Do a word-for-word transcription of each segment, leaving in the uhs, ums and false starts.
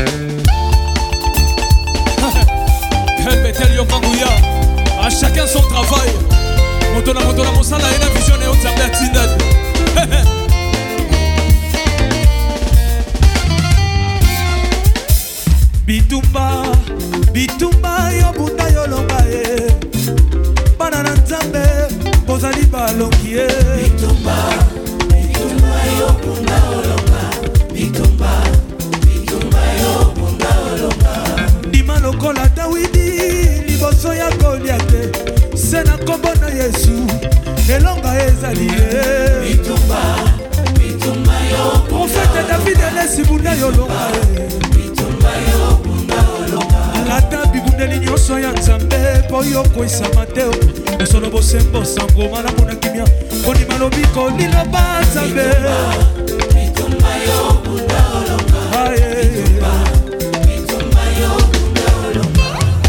Betel Yokangouya, à chacun son travail. Motona motona mosala et la vision et on s'appelle Tindad. Bitumba, bitumba yo bunda yo longa e. Banana nzambe, bozali balongi e. Bitumba, bitumba yo bunda yo longa. Bitumba, bitumba yo bunda yo longa. Dima lokola Dawidi, liboso ya Goliath. Sena kombo na Yesu, elonga ezali e. Bitumba, bitumba yo Prophète David elesi bunda yo longa e. Alata bibundeli nyonso ya Nzambe po yo koisa mateo osolo bosembo sango malamu na kimia kondima lobiko liloba Nzambe bitumba yo bunda olonga bitumba bitumba yo bunda olonga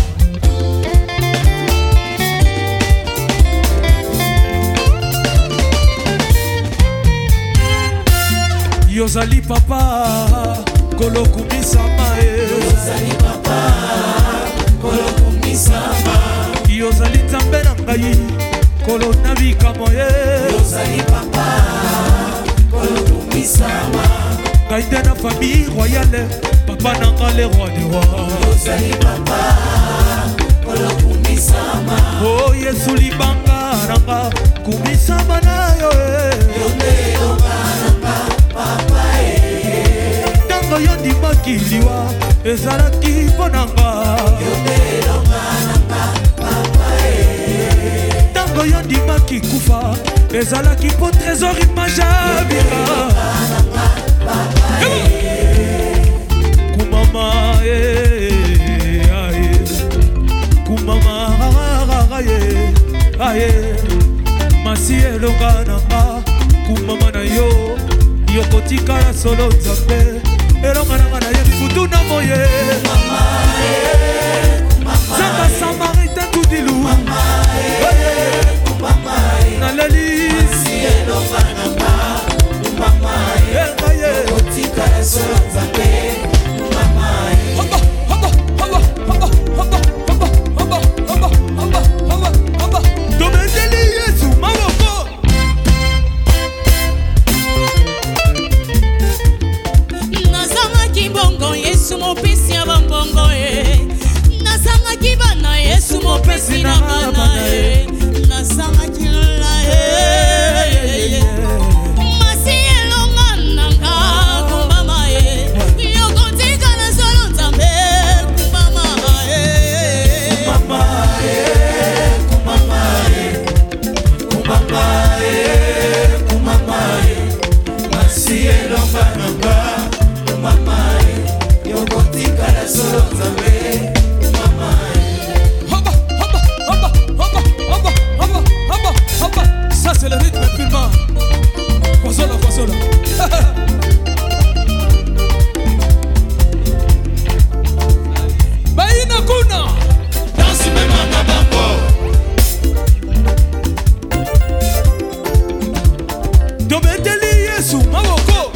yozali papa kolo kumisama e yozali papa kolo kumisama yozali Nzambe na ngai kolo nabikamo ye yozali papa kolo kumisama ngai te na famille royale papa na nga le roi des rois yozali papa kolo kumisama o Yesu libanga na nga kumisama na yo e yonde longa nanga papa e tango yo ndimaki liwa ezalaki mpo na nga yondelonga nanga papa e tango yo ndimaki kufa ezalaki mpo trésor imajabika kumama e aye kumama aye aye masi elonga nanga kumama na yo yokotikala solo Nzambe elonga nanga na ye kutu na moye Zamba Samaritain tudilu naleli elonga nanga mama e yokotikala solo Nzambe mama e haba haba haba haba haba haba haba haba haba haba haba tomendeli Yesu maboko nazangaki bongo Yesu mopesi ya bambongo e nazangaki bana Yesu mopesi na bana e nazangaki la e masi elonga nanga kumbama e yokotikala solo Nzambe kumbama e mama e kumama e kumama e kumama e masi elonga nanga kumama e yokotikala solo Nzambe kumama e haba haba haba haba haba haba haba haba ça c'est le rythme filmant Kozola Kozola Baina kuna dansi mema na bango tomendeli Yesu maboko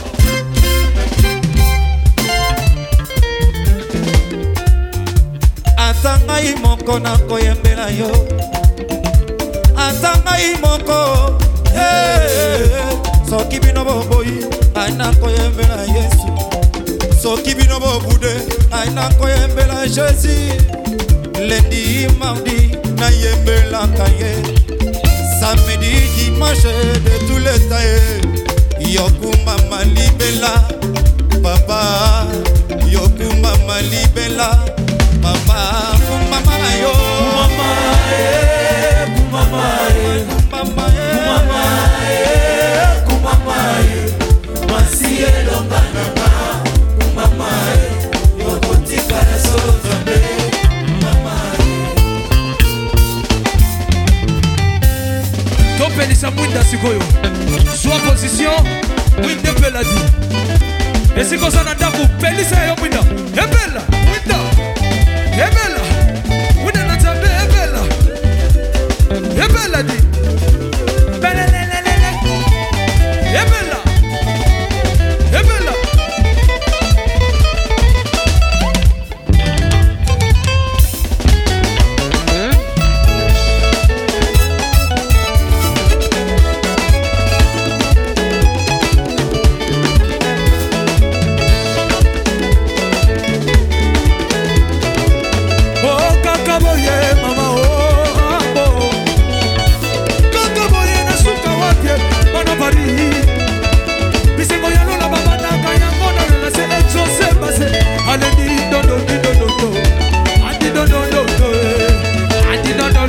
ata ngai moko nakoyembela yo ata ngai moko hey, soki bino boboyi ngai nakoyembela Yesu soki bino bobude ngai nakoyembela Jésus lundi mardi nayembelaka ye samedi dimanche de tous les temps yokumama libela papa yokumama libela papa kumama yo mama e kumama e kumama kumama e kumama e masi elonga nanga kumama e yokotikala solo Nzambe mama e topelisa mwinda sikoyo zwa position mwinde peladi esikoza na ndako pelisa yo